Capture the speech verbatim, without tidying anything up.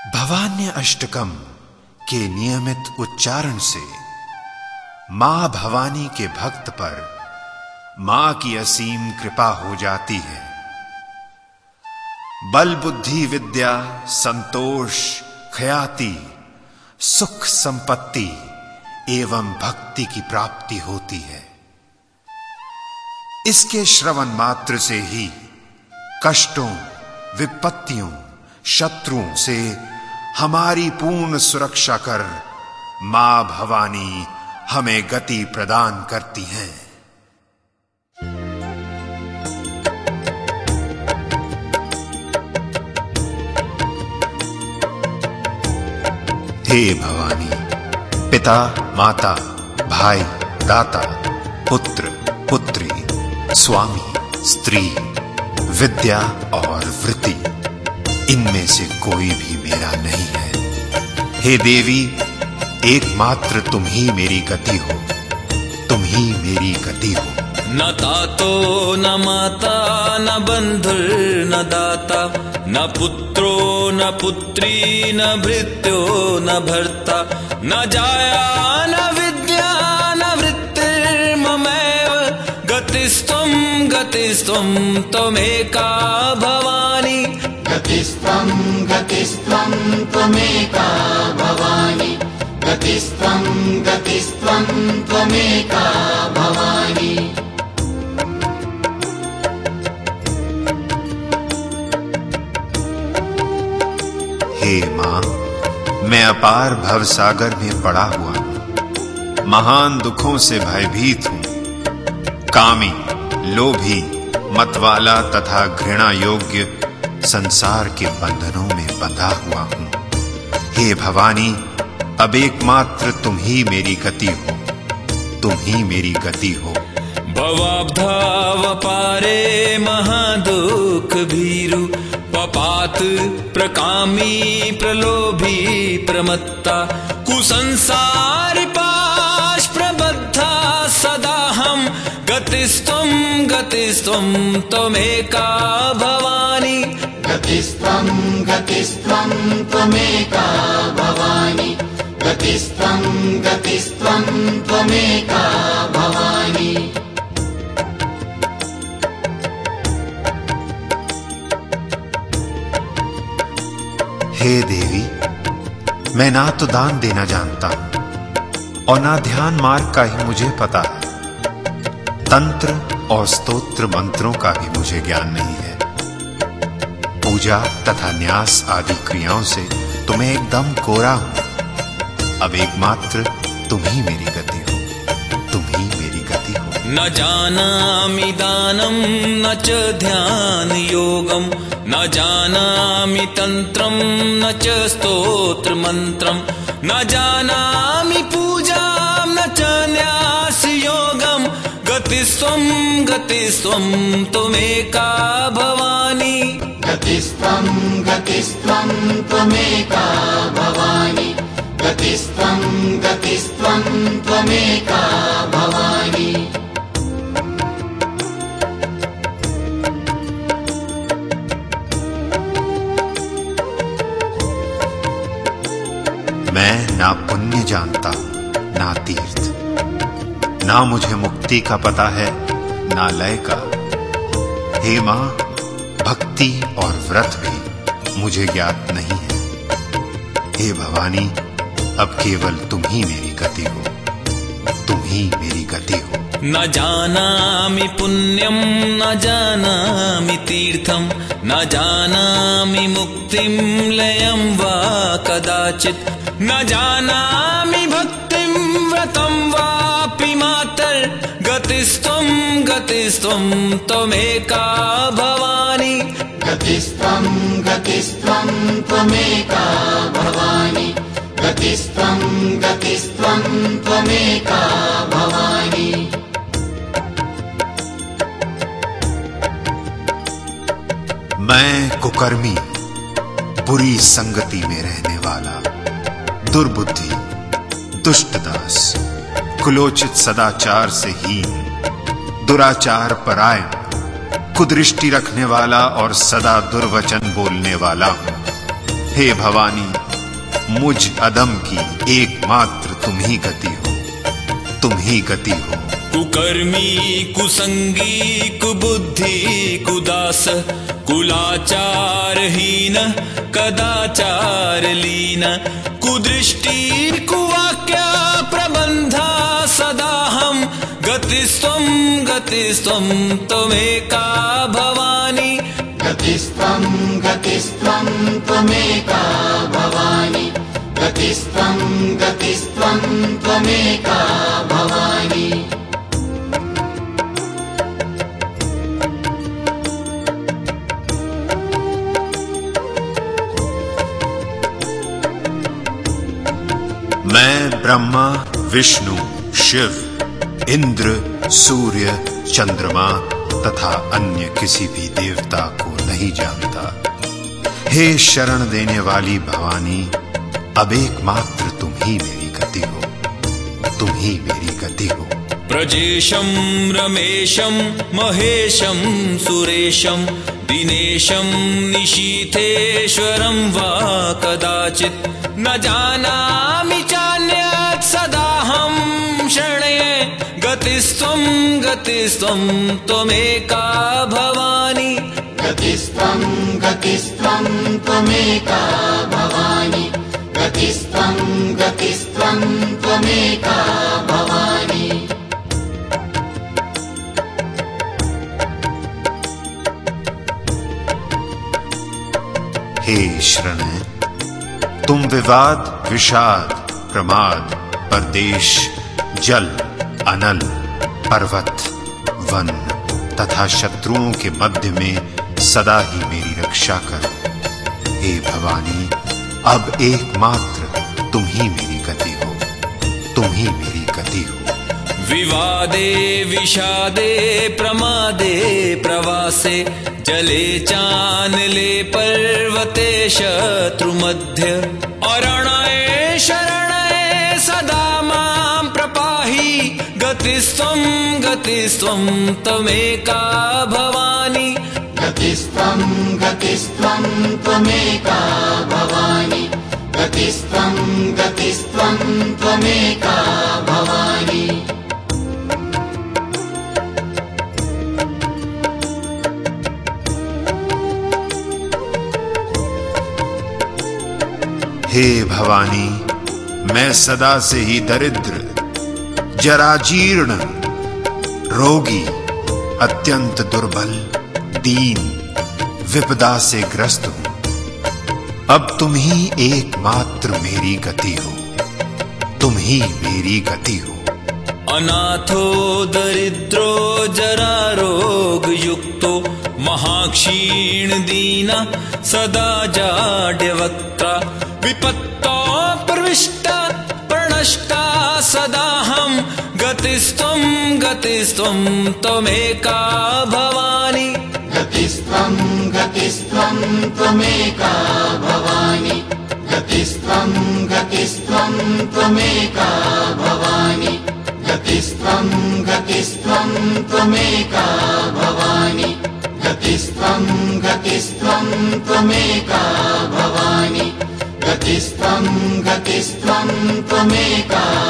भवान्य अष्टकम के नियमित उच्चारण से मां भवानी के भक्त पर मां की असीम कृपा हो जाती है। बल बुद्धि विद्या संतोष ख्याति सुख संपत्ति एवं भक्ति की प्राप्ति होती है। इसके श्रवण मात्र से ही कष्टों विपत्तियों शत्रुओं से हमारी पूर्ण सुरक्षा कर मां भवानी हमें गति प्रदान करती हैं। हे भवानी, पिता माता भाई दाता पुत्र पुत्री स्वामी स्त्री विद्या और वृत्ति इनमें से कोई भी मेरा नहीं है। हे देवी, एकमात्र तुम ही मेरी गति हो, तुम ही मेरी गति हो। न तातो न माता न बंधुर न दाता न पुत्रो न पुत्री न भृत्यो न भर्ता न जाया न विद्या न वृत्तिर्ममैव गतिस्त्वं गतिस्त्वं त्वमेका भवानी गतिस्त्वं गतिस्त्वं त्वमेका भवानी गतिस्त्वं गतिस्त्वं त्वमेका भवानी। हे मां, मैं अपार भवसागर में पड़ा हुआ हूं, महान दुखों से भयभीत हूं, कामी लोभी मतवाला तथा घृणा योग्य संसार के बंधनों में बंधा हुआ हूं। हे भवानी, अब एकमात्र तुम ही मेरी गति हो, तुम ही मेरी गति हो। भवाब्धाव पारे महादुख भीरु पपात प्रकामी प्रलोभी प्रमत्ता कुसंसार पाश प्रबद्धा सदा हम गतिस्त्वं गतिस्त्वं त्वमेका भवानी गतिस्त्वं गतिस्त्वं त्वमेका भवानी गतिस्त्वं गतिस्त्वं त्वमेका भवानी। हे देवी, मैं ना तो दान देना जानता हूं और ना ध्यान मार्ग का ही मुझे पता है। तंत्र और स्तोत्र मंत्रों का भी मुझे ज्ञान नहीं है। पूजा तथा न्यास आदि क्रियाओं से तो मैं एकदम कोरा हूं। अब एकमात्र तुम ही मेरी गति हो, तुम ही मेरी गति हो। न जानामि दानं न च ध्यान योगम न जानामि तंत्रम न च स्तोत्र मंत्रम न जानामि पूजां न च न्यास योगम गतिस्त्वं गतिस्त्वं त्वमेका भवानी गतिस्त्वं गतिस्त्वं त्वमेका भवानी गतिस्त्वं गतिस्त्वं त्वमेका भवानी। मैं ना पुण्य जानता ना तीर्थ, ना मुझे मुक्ति का पता है ना लय का। हे मां, भक्ति और व्रत भी मुझे ज्ञात नहीं है। हे भवानी, अब केवल तुम ही मेरी गति हो, तुम ही मेरी गति हो। न जानामि पुण्यं न जानामि तीर्थं न जानामि मुक्तिं लयं वा कदाचित् न जानामि भक्तिं व्रतं वापि मातर् गतिस्त्वं गतिस्त्वं त्वमेका भवानी गतिस्त्वं गतिस्त्वं त्वमेका भवानी गतिस्त्वं गतिस्त्वं त्वमेका भवानी। मैं कुकर्मी बुरी संगति में रहने वाला दुर्बुद्धि दुष्टदास कुलोचित सदाचार से हीन दुराचार परायण कुदृष्टि रखने वाला और सदा दुर्वचन बोलने वाला हूं। हे भवानी, मुझ अदम की एकमात्र तुम ही गति हो, तुम ही गति हो। कुकर्मी कुसंगी कुबुद्धि कुदास कुलाचारहीन कदाचार लीन कुदृष्टि कुवाक्या प्रबंधा सदाहं गतिस्त्वं गतिस्त्वं त्वमेका भवानी। गतिस्त्वं गतिस्त्वं त्वमेका भवानी। गतिस्त्वं गतिस्त्वं त्वमेका भवानी। मैं ब्रह्मा विष्णु शिव इंद्र सूर्य चंद्रमा तथा अन्य किसी भी देवता को नहीं जानता। हे शरण देने वाली भवानी, अब एकमात्र तुम ही मेरी गति हो, तुम ही मेरी गति हो। प्रजेशं रमेशं महेशं सुरेशं दिनेशं निशीथेश्वरं वा कदाचित् न जानामि चान्यत् सदाहं शरणे गतिस्त्वं गतिस्त्वं त्वमेका भवानी। गतिस्त्वं गतिस्त्वं त्वमेका भवानी। गतिस्त्वं गतिस्त्वं त्वमेका भवानी। हे शरणे, तुम विवाद विषाद प्रमाद परदेश जल अनल पर्वत वन तथा शत्रुओं के मध्य में सदा ही मेरी रक्षा करो। हे भवानी, अब एकमात्र तुम ही मेरी गति हो, तुम ही मेरी गति हो। विवादे विषादे प्रमादे प्रवासे जले चानले पर्वते शत्रुमध्ये अरण्ये शरण्ये सदा मां प्रपाहि। गतिस्त्वं गतिस्त्वं त्वमेका भवानी। गतिस्त्वं गतिस्त्वं त्वमेका भवानी। गतिस्त्वं गतिस्त्वं त्वमेका भवानी। हे भवानी, मैं सदा से ही दरिद्र जराजीर्ण रोगी अत्यंत दुर्बल दीन विपदा से ग्रस्त हूं। अब तुम ही एकमात्र मेरी गति हो, तुम ही मेरी गति हो। अनाथो दरिद्रो जरा रोग युक्तो महाक्षीण दीना सदा जाड्यवक्ता विपत्तो प्रविष्टा प्रणष्टा सदाहं गतिस्त्वं गतिस्त्वं त्वमेका भवानी। गतिस्त्वं गतिस्त्वं त्वमेका भवानी। गतिस्त्वं गतिस्त्वं त्वमेका भवानी। गतिस्त्वं गतिस्त्वं त्वमेका भवानी। गतिस्त्वं गतिस्त्वं त्वमेका भवानी। गतिस्त्वं गतिस्त्वं त्वमेका